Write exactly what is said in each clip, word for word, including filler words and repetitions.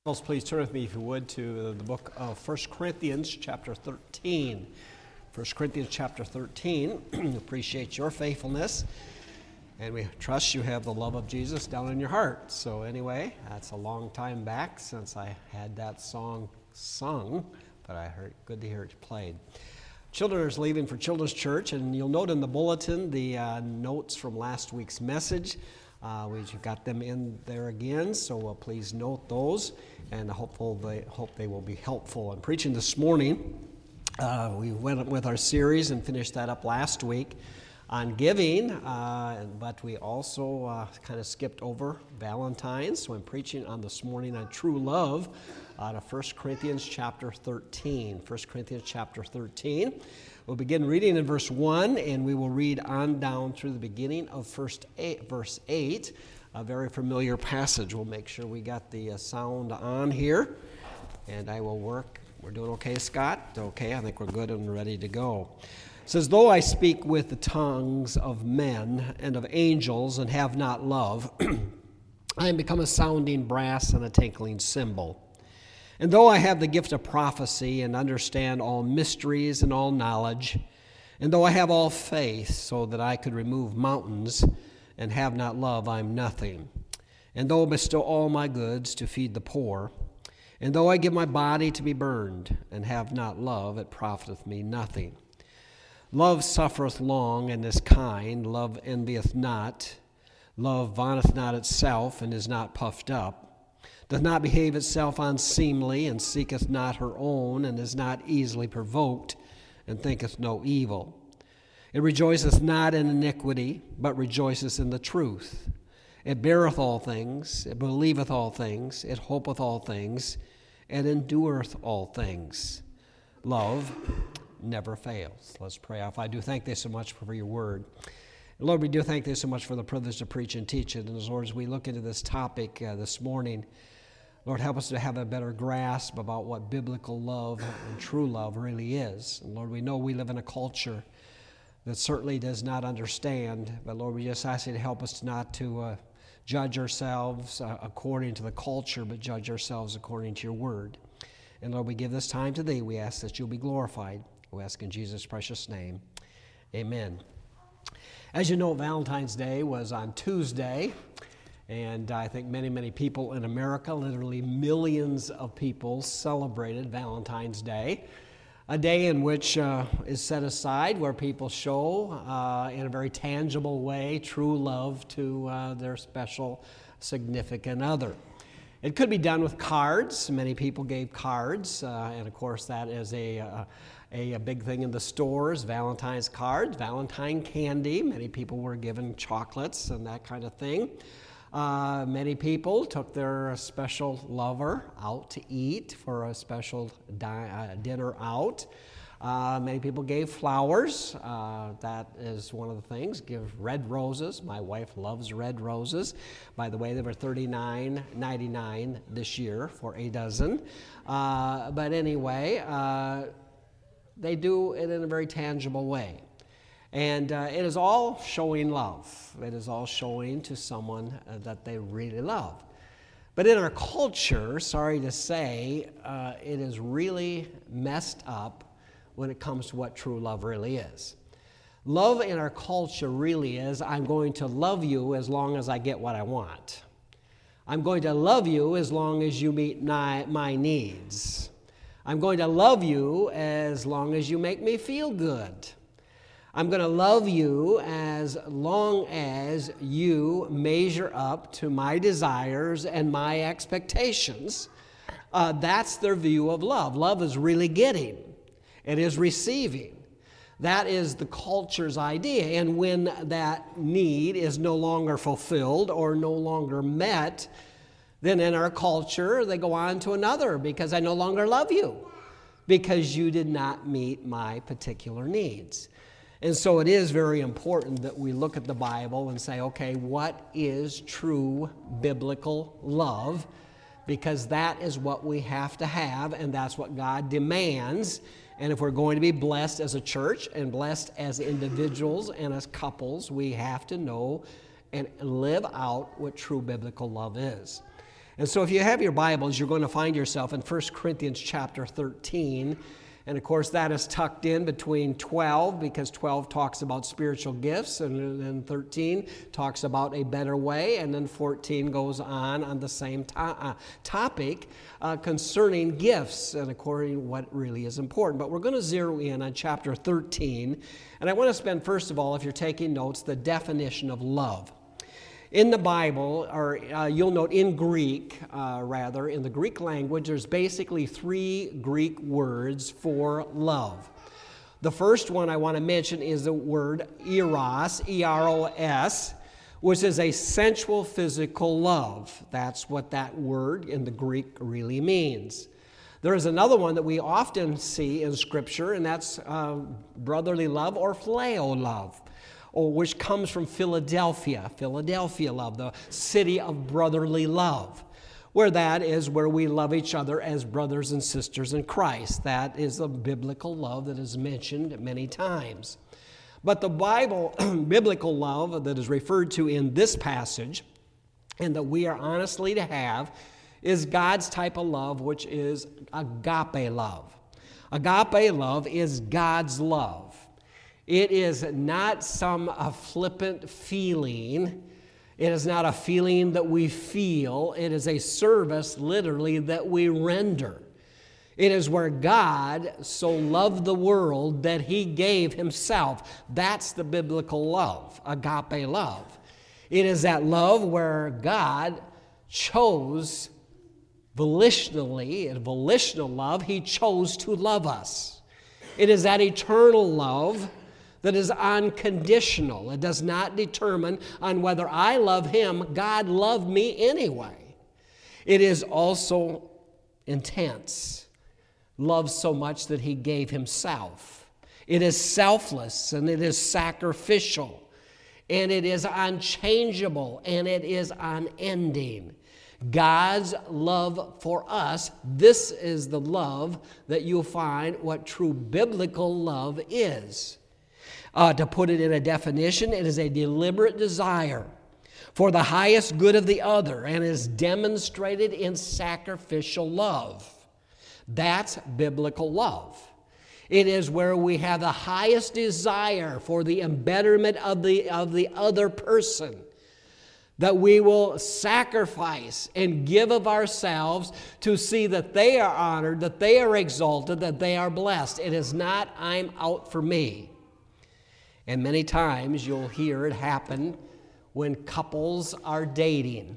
Please turn with me, if you would, to the book of First Corinthians chapter thirteen. First Corinthians chapter thirteen. Appreciate your faithfulness, and we trust you have the love of Jesus down in your heart. So anyway, that's a long time back since I had that song sung, but I heard good to hear it played. Children are leaving for Children's Church, and you'll note in the bulletin the uh, notes from last week's message. Uh, we've got them in there again, so uh, please note those, and hopeful they, hope they will be helpful. I'm preaching this morning. Uh, we went with our series and finished that up last week on giving, uh, but we also uh, kind of skipped over Valentine's, so I'm preaching on this morning on true love out of First Corinthians chapter thirteen. First Corinthians chapter thirteen. We'll begin reading in verse one, and we will read on down through the beginning of first eight, verse eight, a very familiar passage. We'll make sure we got the uh, sound on here, and I will work. We're doing okay, Scott? Okay, I think we're good and ready to go. It says, "Though I speak with the tongues of men and of angels and have not love, I am become a sounding brass and a tinkling cymbal. And though I have the gift of prophecy and understand all mysteries and all knowledge, and though I have all faith so that I could remove mountains and have not love, I am nothing. And though I bestow all my goods to feed the poor, and though I give my body to be burned and have not love, it profiteth me nothing. Love suffereth long and is kind. Love envieth not. Love vaunteth not itself and is not puffed up. Doth not behave itself unseemly, and seeketh not her own, and is not easily provoked, and thinketh no evil. It rejoiceth not in iniquity, but rejoiceth in the truth. It beareth all things, it believeth all things, it hopeth all things, and endureth all things. Love never fails." Let's pray. Father, I do thank thee so much for your word. Lord, we do thank thee so much for the privilege to preach and teach it. And as Lord, as we look into this topic uh, this morning, Lord, help us to have a better grasp about what biblical love and true love really is. And Lord, we know we live in a culture that certainly does not understand, but Lord, we just ask you to help us not to uh, judge ourselves uh, according to the culture, but judge ourselves according to your word. And Lord, we give this time to thee. We ask that you'll be glorified. We ask in Jesus' precious name. Amen. As you know, Valentine's Day was on Tuesday. And I think many, many people in America, literally millions of people, celebrated Valentine's Day, a day in which uh, is set aside where people show uh, in a very tangible way true love to uh, their special, significant other. It could be done with cards. Many people gave cards, uh, and of course that is a, uh, a, a big thing in the stores, Valentine's cards, Valentine candy. Many people were given chocolates and that kind of thing. Uh, many people took their special lover out to eat for a special di- uh, dinner out. Uh, many people gave flowers. Uh, that is one of the things. Give red roses. My wife loves red roses. By the way, they were thirty-nine ninety-nine this year for a dozen. Uh, but anyway, uh, they do it in a very tangible way. And uh, it is all showing love. It is all showing to someone uh, that they really love. But in our culture, sorry to say, uh, it is really messed up when it comes to what true love really is. Love in our culture really is, I'm going to love you as long as I get what I want. I'm going to love you as long as you meet my, my needs. I'm going to love you as long as you make me feel good. I'm going to love you as long as you measure up to my desires and my expectations. Uh, that's their view of love. Love is really getting. It is receiving. That is the culture's idea. And when that need is no longer fulfilled or no longer met, then in our culture, they go on to another, because I no longer love you, because you did not meet my particular needs. And so it is very important that we look at the Bible and say, okay, what is true biblical love? Because that is what we have to have, and that's what God demands. And if we're going to be blessed as a church and blessed as individuals and as couples, we have to know and live out what true biblical love is. And so if you have your Bibles, you're going to find yourself in First Corinthians chapter thirteen. And of course, that is tucked in between twelve, because twelve talks about spiritual gifts, and then thirteen talks about a better way, and then fourteen goes on on the same to- uh, topic uh, concerning gifts and according to what really is important. But we're going to zero in on chapter thirteen, and I want to spend, first of all, if you're taking notes, the definition of love. In the Bible, or uh, you'll note in Greek, uh, rather, in the Greek language, there's basically three Greek words for love. The first one I want to mention is the word eros, E R O S, which is a sensual physical love. That's what that word in the Greek really means. There is another one that we often see in Scripture, and that's uh, brotherly love or phileo love, or which comes from Philadelphia, Philadelphia love, the city of brotherly love, where that is where we love each other as brothers and sisters in Christ. That is a biblical love that is mentioned many times. But the Bible, biblical love that is referred to in this passage, and that we are honestly to have, is God's type of love, which is agape love. Agape love is God's love. It is not some uh, flippant feeling. It is not a feeling that we feel. It is a service, literally, that we render. It is where God so loved the world that He gave Himself. That's the biblical love, agape love. It is that love where God chose volitionally, in volitional love, He chose to love us. It is that eternal love that is unconditional. It does not determine on whether I love Him. God loved me anyway. It is also intense. Love so much that He gave Himself. It is selfless, and it is sacrificial, and it is unchangeable, and it is unending. God's love for us, this is the love that you'll find what true biblical love is. Uh, to put it in a definition, it is a deliberate desire for the highest good of the other and is demonstrated in sacrificial love. That's biblical love. It is where we have the highest desire for the embetterment of the, of the other person, that we will sacrifice and give of ourselves to see that they are honored, that they are exalted, that they are blessed. It is not, I'm out for me. And many times you'll hear it happen when couples are dating.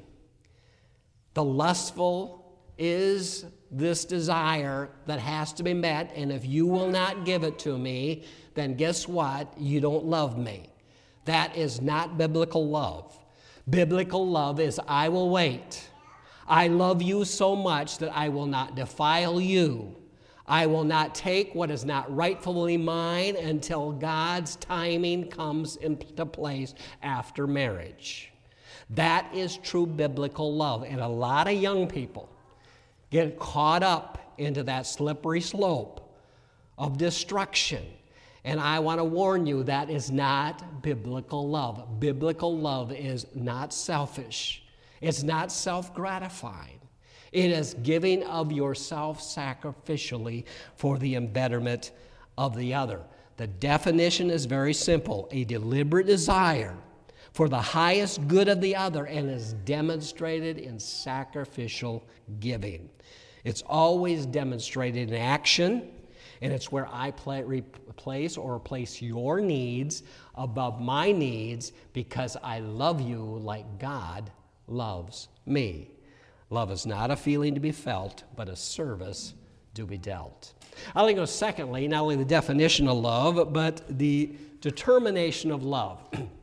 The lustful is this desire that has to be met, and if you will not give it to me, then guess what? You don't love me. That is not biblical love. Biblical love is, I will wait. I love you so much that I will not defile you. I will not take what is not rightfully mine until God's timing comes into place after marriage. That is true biblical love. And a lot of young people get caught up into that slippery slope of destruction. And I want to warn you, that is not biblical love. Biblical love is not selfish. It's not self-gratifying. It is giving of yourself sacrificially for the embetterment of the other. The definition is very simple: a deliberate desire for the highest good of the other, and is demonstrated in sacrificial giving. It's always demonstrated in action, and it's where I play, replace or replace your needs above my needs because I love you like God loves me. Love is not a feeling to be felt, but a service to be dealt. I think, secondly, not only the definition of love, but the determination of love.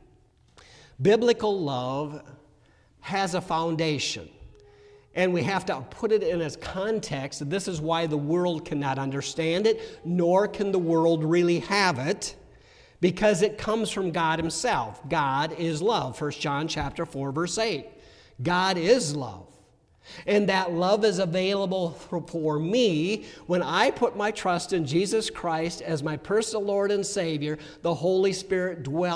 Biblical love has a foundation, and we have to put it in its context. This is why the world cannot understand it, nor can the world really have it, because it comes from God Himself. God is love. First John chapter four, verse eight. God is love. And that love is available for me when I put my trust in Jesus Christ as my personal Lord and Savior. The Holy Spirit dwelt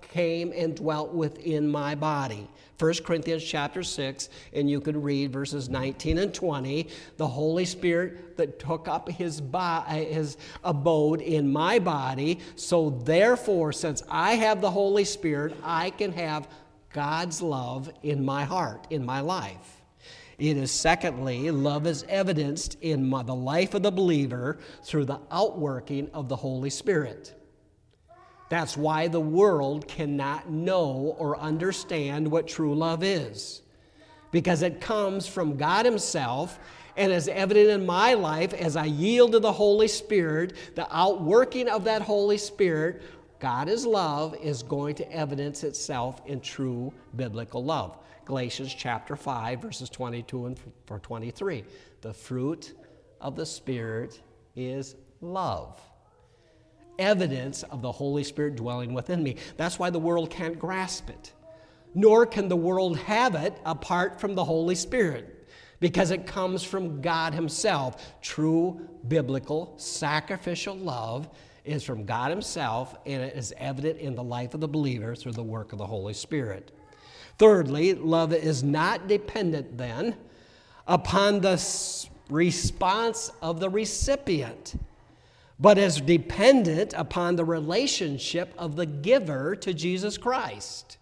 came and dwelt within my body. First Corinthians chapter six, and you could read verses nineteen and twenty. The Holy Spirit that took up his, bo- his abode in my body. So therefore, since I have the Holy Spirit, I can have God's love in my heart, in my life. It is secondly, love is evidenced in my, the life of the believer through the outworking of the Holy Spirit. That's why the world cannot know or understand what true love is, because it comes from God himself and is evident in my life as I yield to the Holy Spirit. The outworking of that Holy Spirit, God is love, is going to evidence itself in true biblical love. Galatians chapter five, verses twenty-two and twenty-three. The fruit of the Spirit is love. Evidence of the Holy Spirit dwelling within me. That's why the world can't grasp it. Nor can the world have it apart from the Holy Spirit, because it comes from God himself. True biblical sacrificial love is from God himself, and it is evident in the life of the believer through the work of the Holy Spirit. Thirdly, love is not dependent then upon the response of the recipient, but is dependent upon the relationship of the giver to Jesus Christ.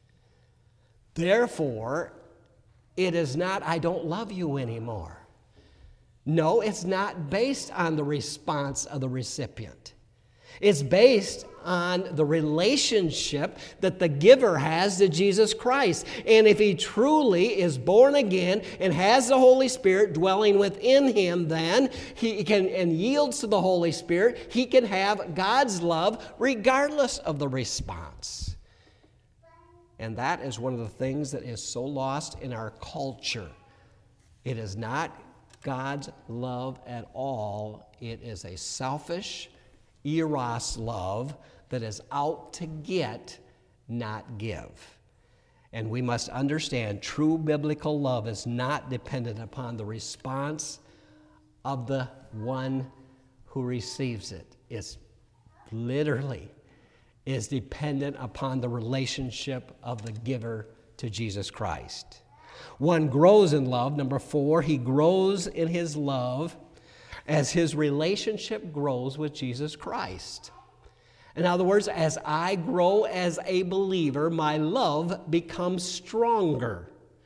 Therefore, it is not, I don't love you anymore. No, it's not based on the response of the recipient. It's based on the relationship that the giver has to Jesus Christ. And if he truly is born again and has the Holy Spirit dwelling within him, then he can, and yields to the Holy Spirit, he can have God's love regardless of the response. And that is one of the things that is so lost in our culture. It is not God's love at all. It is a selfish, eros love that is out to get, not give. And we must understand true biblical love is not dependent upon the response of the one who receives it. It's literally is dependent upon the relationship of the giver to Jesus Christ. One grows in love. Number four, he grows in his love as his relationship grows with Jesus Christ. In other words, as I grow as a believer, my love becomes stronger.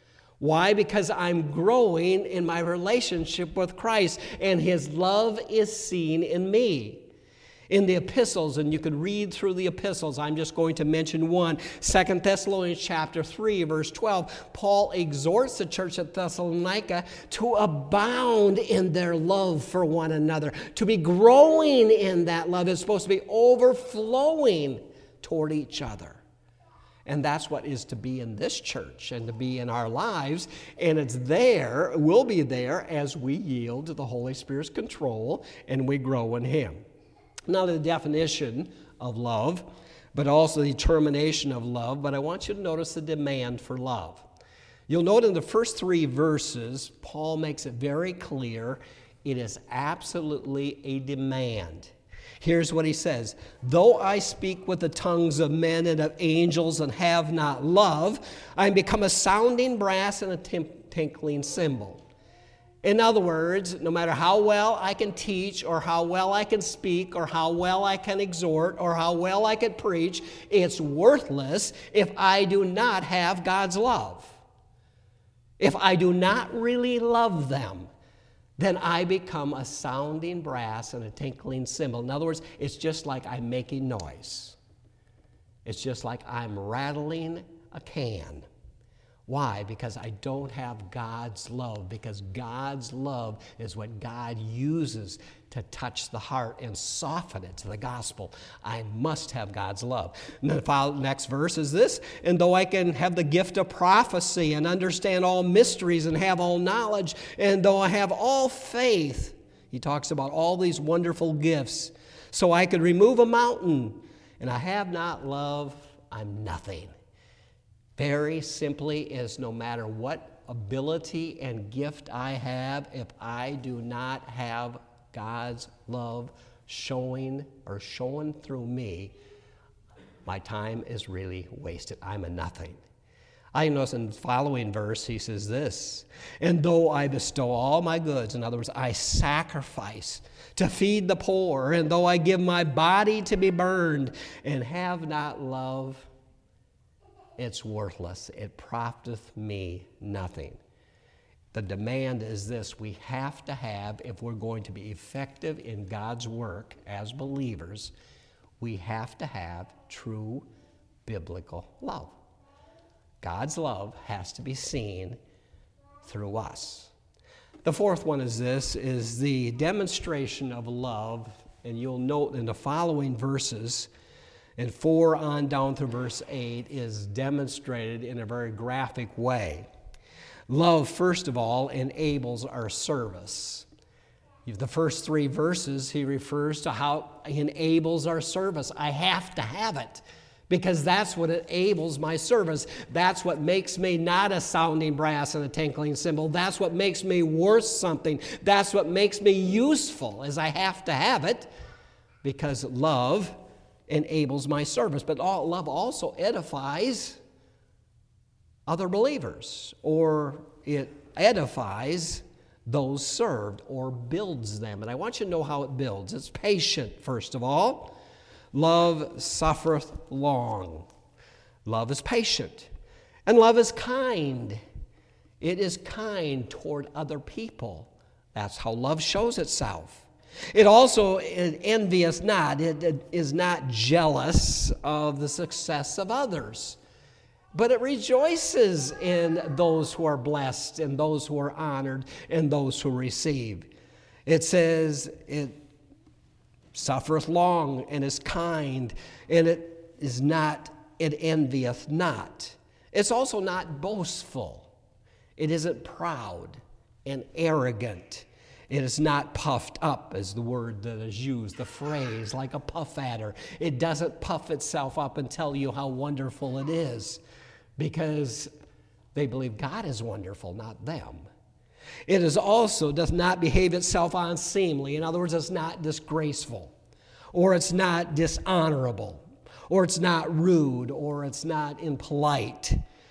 Why? Because I'm growing in my relationship with Christ, and his love is seen in me. In the epistles, and you could read through the epistles, I'm just going to mention one. Second Thessalonians chapter three, verse twelve, Paul exhorts the church at Thessalonica to abound in their love for one another. To be growing in that love is supposed to be overflowing toward each other. And that's what is to be in this church and to be in our lives. And it's there, will be there, as we yield to the Holy Spirit's control and we grow in him. Not the definition of love, but also the determination of love. But I want you to notice the demand for love. You'll note in the first three verses, Paul makes it very clear it is absolutely a demand. Here's what he says: though I speak with the tongues of men and of angels and have not love, I become a sounding brass and a tinkling cymbal. In other words, no matter how well I can teach or how well I can speak or how well I can exhort or how well I can preach, it's worthless if I do not have God's love. If I do not really love them, then I become a sounding brass and a tinkling cymbal. In other words, it's just like I'm making noise. It's just like I'm rattling a can. Why? Because I don't have God's love. Because God's love is what God uses to touch the heart and soften it to the gospel. I must have God's love. And the next verse is this: and though I can have the gift of prophecy and understand all mysteries and have all knowledge, and though I have all faith, he talks about all these wonderful gifts, so I could remove a mountain, and I have not love, I'm nothing. Very simply is, no matter what ability and gift I have, if I do not have God's love showing or showing through me, my time is really wasted. I'm a nothing. I notice in the following verse, he says this, and though I bestow all my goods, in other words, I sacrifice to feed the poor, and though I give my body to be burned, and have not love, it's worthless. It profiteth me nothing. The demand is this: we have to have, if we're going to be effective in God's work as believers, we have to have true biblical love. God's love has to be seen through us. The fourth one is this, is the demonstration of love, and you'll note in the following verses, and four on down through verse eight, is demonstrated in a very graphic way. Love, first of all, enables our service. The first three verses, he refers to how he enables our service. I have to have it, because that's what enables my service. That's what makes me not a sounding brass and a tinkling cymbal. That's what makes me worth something. That's what makes me useful, is I have to have it, because love enables my service. But all, love also edifies other believers, or it edifies those served, or builds them. And I want you to know how it builds. It's patient, first of all. Love suffereth long. Love is patient. And love is kind. It is kind toward other people. That's how love shows itself. It also it envieth not. It, it is not jealous of the success of others, but it rejoices in those who are blessed, and those who are honored, and those who receive. It says it suffereth long, and is kind, and it is not, it envieth not. It's also not boastful. It isn't proud and arrogant. It is not puffed up, as the word that is used, the phrase, like a puff adder. It doesn't puff itself up and tell you how wonderful it is, because they believe God is wonderful, not them. It is also does not behave itself unseemly. In other words, it's not disgraceful, or it's not dishonorable, or it's not rude, or it's not impolite.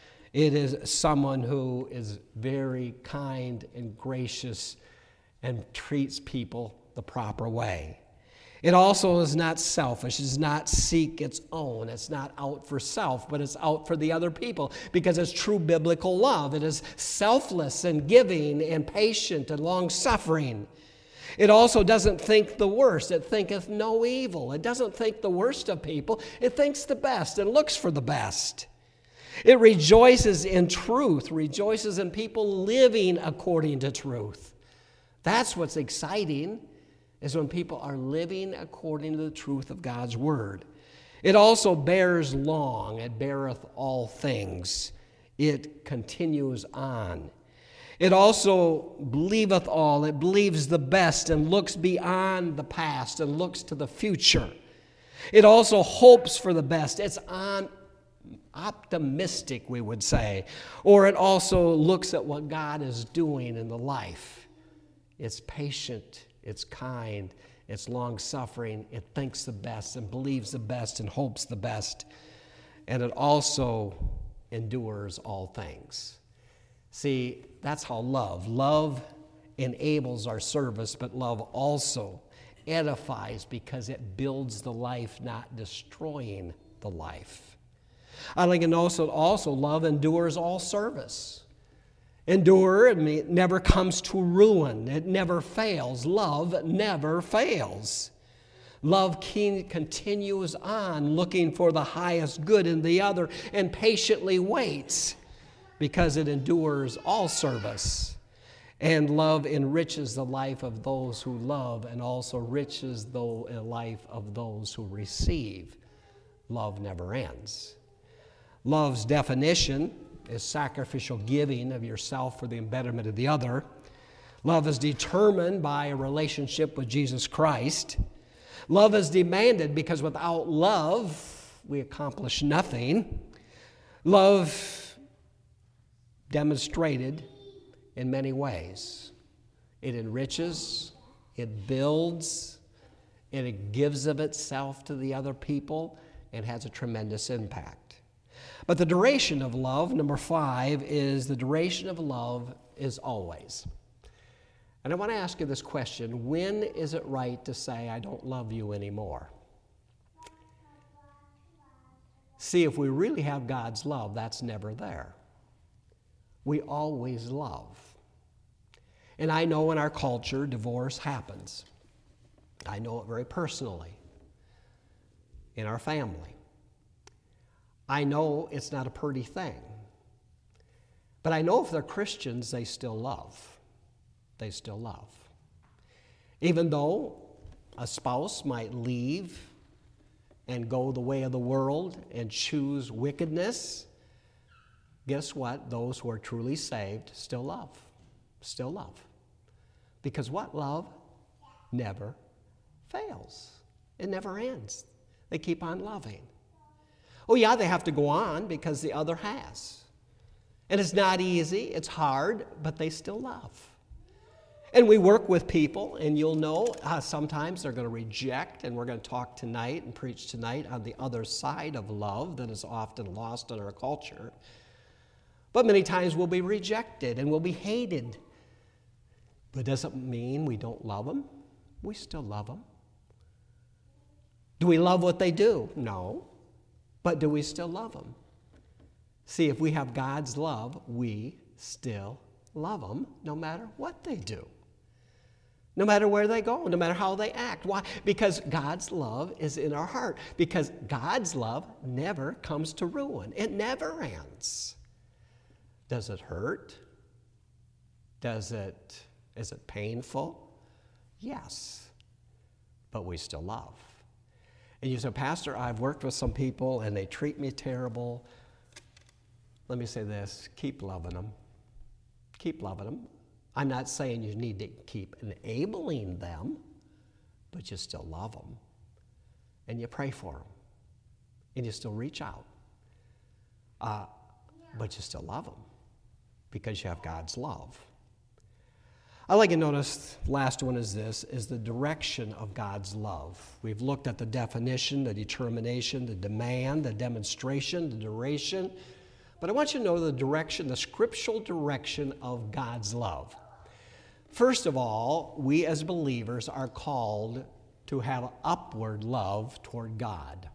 It is someone who is very kind and gracious and treats people the proper way. It also is not selfish. It does not seek its own. It's not out for self, but it's out for the other people, because it's true biblical love. It is selfless and giving and patient and long-suffering. It also doesn't think the worst. It thinketh no evil. It doesn't think the worst of people. It thinks the best and looks for the best. It rejoices in truth, rejoices in people living according to truth. That's what's exciting, is when people are living according to the truth of God's word. It also bears long. It beareth all things. It continues on. It also believeth all. It believes the best and looks beyond the past and looks to the future. It also hopes for the best. It's on optimistic, we would say. Or it also looks at what God is doing in the life. It's patient. It's kind, it's long-suffering, it thinks the best and believes the best and hopes the best, and it also endures all things. See, that's how love, love enables our service, but love also edifies, because it builds the life, not destroying the life. I think and also, also love endures all service. Endure, it never comes to ruin. It never fails. Love never fails. Love continues on looking for the highest good in the other and patiently waits, because it endures all service. And love enriches the life of those who love, and also enriches the life of those who receive. Love never ends. Love's definition is sacrificial giving of yourself for the betterment of the other. Love is determined by a relationship with Jesus Christ. Love is demanded, because without love, we accomplish nothing. Love demonstrated in many ways. It enriches, it builds, and it gives of itself to the other people, and has a tremendous impact. But the duration of love, number five, is the duration of love is always. And I want to ask you this question: when is it right to say, I don't love you anymore? See, if we really have God's love, that's never there. We always love. And I know in our culture, divorce happens. I know it very personally in our family. I know it's not a pretty thing. But I know if they're Christians, they still love. They still love. Even though a spouse might leave and go the way of the world and choose wickedness, guess what? Those who are truly saved still love. Still love. Because what? Love never fails. It never ends. They keep on loving. Oh yeah, they have to go on because the other has. And it's not easy, it's hard, but they still love. And we work with people, and you'll know uh, sometimes they're going to reject, and we're going to talk tonight and preach tonight on the other side of love that is often lost in our culture. But many times we'll be rejected and we'll be hated. But it doesn't mean we don't love them. We still love them. Do we love what they do? No. But do we still love them? See, if we have God's love, we still love them no matter what they do. No matter where they go, no matter how they act. Why? Because God's love is in our heart. Because God's love never comes to ruin. It never ends. Does it hurt? Does it, is it painful? Yes. But we still love. And you say, Pastor, I've worked with some people and they treat me terrible. Let me say this, keep loving them. Keep loving them. I'm not saying you need to keep enabling them, but you still love them. And you pray for them. And you still reach out. Uh, but you still love them because you have God's love. I like to notice, last one is this, is the direction of God's love. We've looked at the definition, the determination, the demand, the demonstration, the duration. But I want you to know the direction, the scriptural direction of God's love. First of all, we as believers are called to have upward love toward God.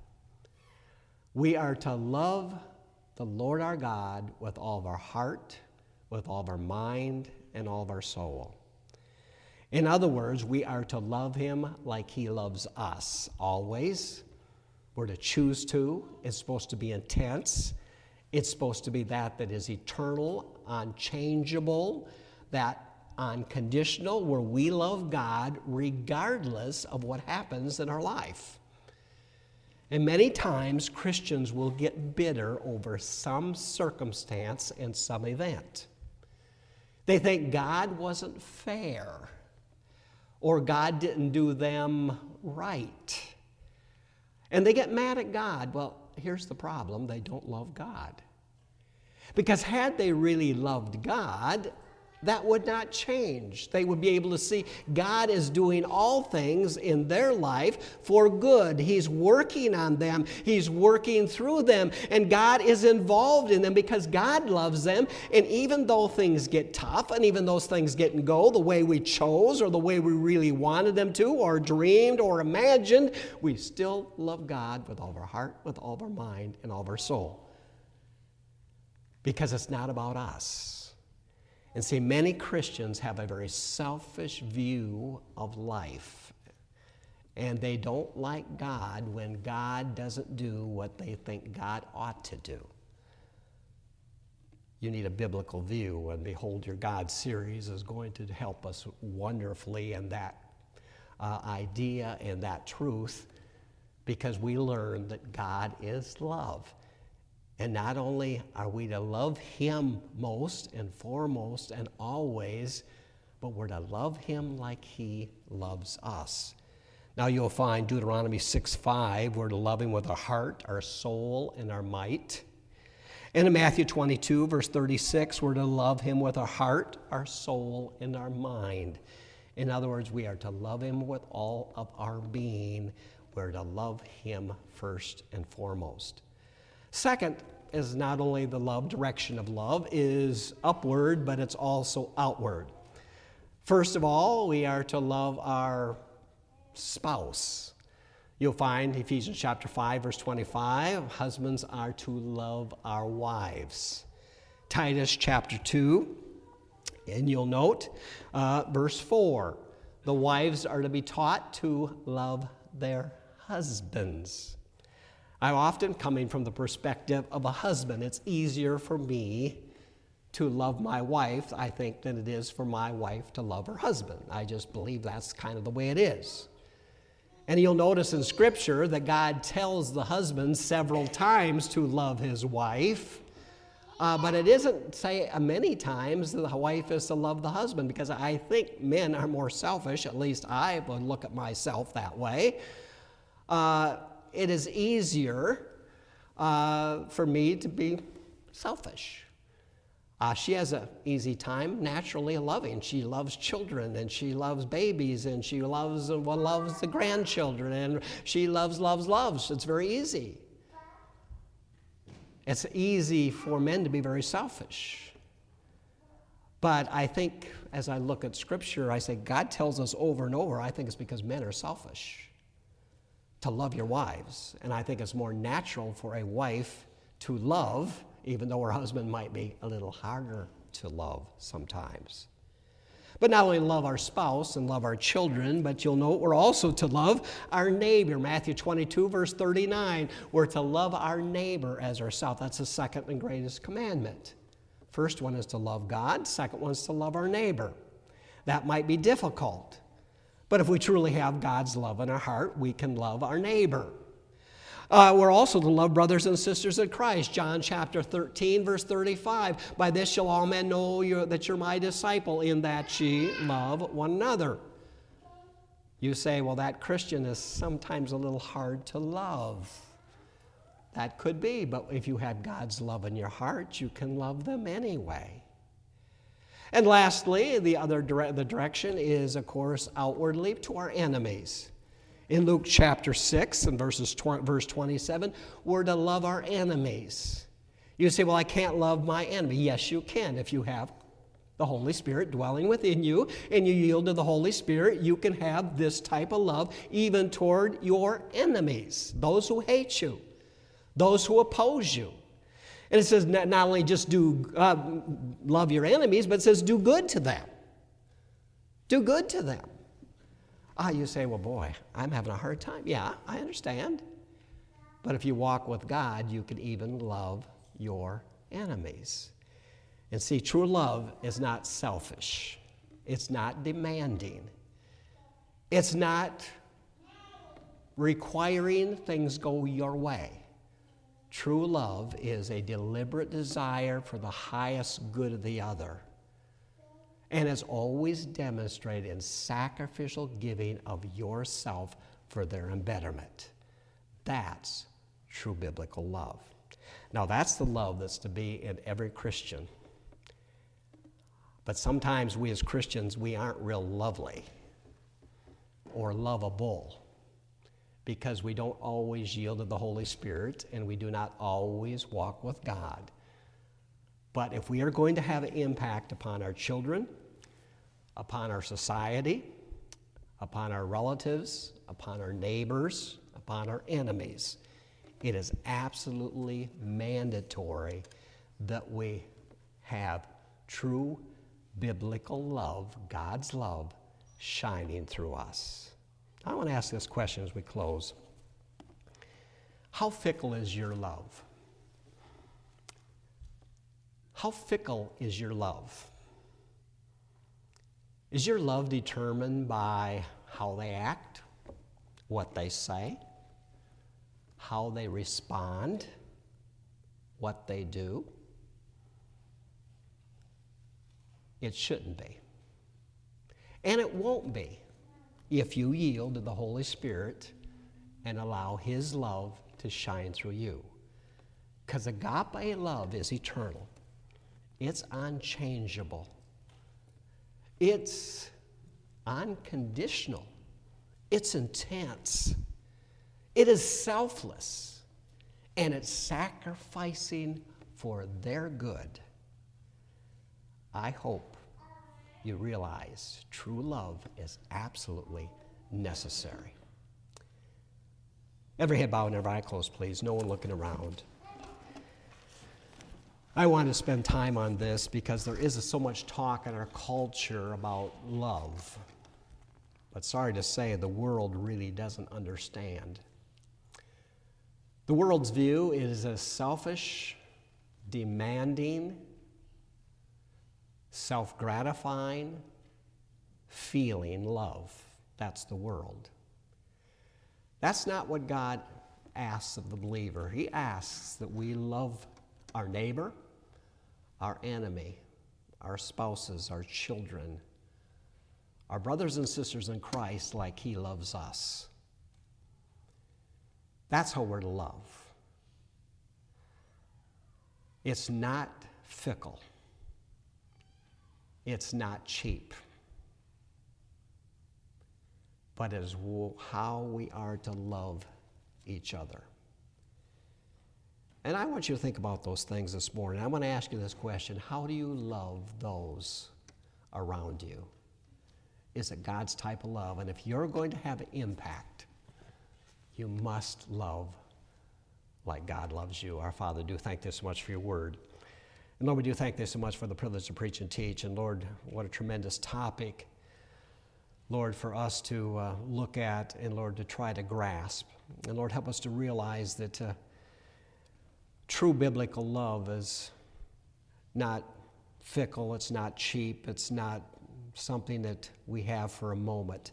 We are to love the Lord our God with all of our heart, with all of our mind, and all of our soul. In other words, we are to love him like he loves us always. We're to choose to. It's supposed to be intense. It's supposed to be that that is eternal, unchangeable, that unconditional, where we love God regardless of what happens in our life. And many times Christians will get bitter over some circumstance and some event. They think God wasn't fair, or God didn't do them right. And they get mad at God. Well, here's the problem. They don't love God. Because had they really loved God, that would not change. They would be able to see God is doing all things in their life for good. He's working on them. He's working through them. And God is involved in them because God loves them. And even though things get tough, and even those things didn't go the way we chose or the way we really wanted them to or dreamed or imagined, we still love God with all of our heart, with all of our mind, and all of our soul. Because it's not about us. And see, many Christians have a very selfish view of life. And they don't like God when God doesn't do what they think God ought to do. You need a biblical view, and Behold Your God series is going to help us wonderfully in that uh, idea and that truth, because we learn that God is love. And not only are we to love him most and foremost and always, but we're to love him like he loves us. Now you'll find Deuteronomy six five, we're to love him with our heart, our soul, and our might. And in Matthew twenty-two, verse thirty-six, we're to love him with our heart, our soul, and our mind. In other words, we are to love him with all of our being, we're to love him first and foremost. Second is not only the love, direction of love is upward, but it's also outward. First of all, we are to love our spouse. You'll find Ephesians chapter five, verse twenty-five, husbands are to love our wives. Titus chapter two, and you'll note uh, verse four, the wives are to be taught to love their husbands. I'm often coming from the perspective of a husband. It's easier for me to love my wife, I think, than it is for my wife to love her husband. I just believe that's kind of the way it is. And you'll notice in Scripture that God tells the husband several times to love his wife, uh, but it isn't say uh, many times that the wife is to love the husband, because I think men are more selfish. At least I would look at myself that way. Uh, it is easier uh, for me to be selfish. Uh, she has an easy time naturally loving. She loves children, and she loves babies, and she loves, uh, well, loves the grandchildren, and she loves, loves, loves. It's very easy. It's easy for men to be very selfish. But I think as I look at Scripture, I say God tells us over and over, I think it's because men are selfish, to love your wives. And I think it's more natural for a wife to love, even though her husband might be a little harder to love sometimes. But not only love our spouse and love our children, but you'll note we're also to love our neighbor. Matthew twenty-two, verse thirty-nine, we're to love our neighbor as ourselves. That's the second and greatest commandment. First one is to love God. Second one is to love our neighbor. That might be difficult. But if we truly have God's love in our heart, we can love our neighbor. Uh, we're also to love brothers and sisters in Christ. John chapter thirteen, verse thirty-five. By this shall all men know you're, that you're my disciple, in that ye love one another. You say, well, that Christian is sometimes a little hard to love. That could be, but if you have God's love in your heart, you can love them anyway. And lastly, the other dire- the direction is, of course, outwardly to our enemies. In Luke chapter six and verses tw- verse twenty-seven, we're to love our enemies. You say, well, I can't love my enemy. Yes, you can. If you have the Holy Spirit dwelling within you and you yield to the Holy Spirit, you can have this type of love even toward your enemies, those who hate you, those who oppose you. And it says not, not only just do uh, love your enemies, but it says do good to them. Do good to them. Ah, you say, well, boy, I'm having a hard time. Yeah, I understand. But if you walk with God, you can even love your enemies. And see, true love is not selfish. It's not demanding. It's not requiring things go your way. True love is a deliberate desire for the highest good of the other, and is always demonstrated in sacrificial giving of yourself for their betterment. That's true biblical love. Now, that's the love that's to be in every Christian. But sometimes we as Christians, we aren't real lovely or lovable, because we don't always yield to the Holy Spirit and we do not always walk with God. But if we are going to have an impact upon our children, upon our society, upon our relatives, upon our neighbors, upon our enemies, it is absolutely mandatory that we have true biblical love, God's love, shining through us. I want to ask this question as we close. How fickle is your love? How fickle is your love? Is your love determined by how they act, what they say, how they respond, what they do? It shouldn't be. And it won't be if you yield to the Holy Spirit and allow His love to shine through you. Because agape love is eternal. It's unchangeable. It's unconditional. It's intense. It is selfless, and it's sacrificing for their good. I hope you realize true love is absolutely necessary. Every head bowed and every eye closed, please. No one looking around. I want to spend time on this because there is so much talk in our culture about love. But sorry to say, the world really doesn't understand. The world's view is a selfish, demanding, self-gratifying, feeling love. That's the world. That's not what God asks of the believer. He asks that we love our neighbor, our enemy, our spouses, our children, our brothers and sisters in Christ like He loves us. That's how we're to love. It's not fickle. It's not cheap. But it is how we are to love each other. And I want you to think about those things this morning. I want to ask you this question: how do you love those around you? Is it God's type of love? And if you're going to have an impact, you must love like God loves you. Our Father, do thank you so much for your word. And Lord, we do thank you so much for the privilege to preach and teach. And Lord, what a tremendous topic, Lord, for us to uh, look at and, Lord, to try to grasp. And Lord, help us to realize that uh, true biblical love is not fickle, it's not cheap, it's not something that we have for a moment.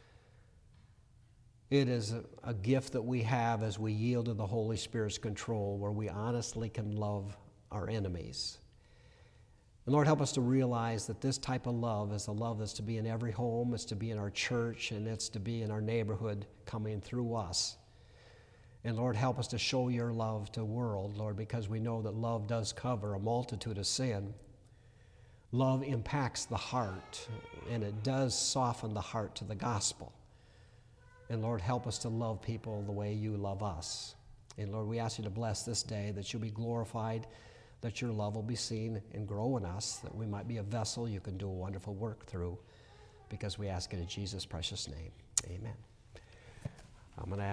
It is a, a gift that we have as we yield to the Holy Spirit's control, where we honestly can love our enemies. And Lord, help us to realize that this type of love is a love that's to be in every home, it's to be in our church, and it's to be in our neighborhood coming through us. And Lord, help us to show your love to the world, Lord, because we know that love does cover a multitude of sin. Love impacts the heart, and it does soften the heart to the gospel. And Lord, help us to love people the way you love us. And Lord, we ask you to bless this day, that you'll be glorified, that your love will be seen and grow in us, that we might be a vessel you can do a wonderful work through, because we ask it in Jesus' precious name. Amen. I'm going to ask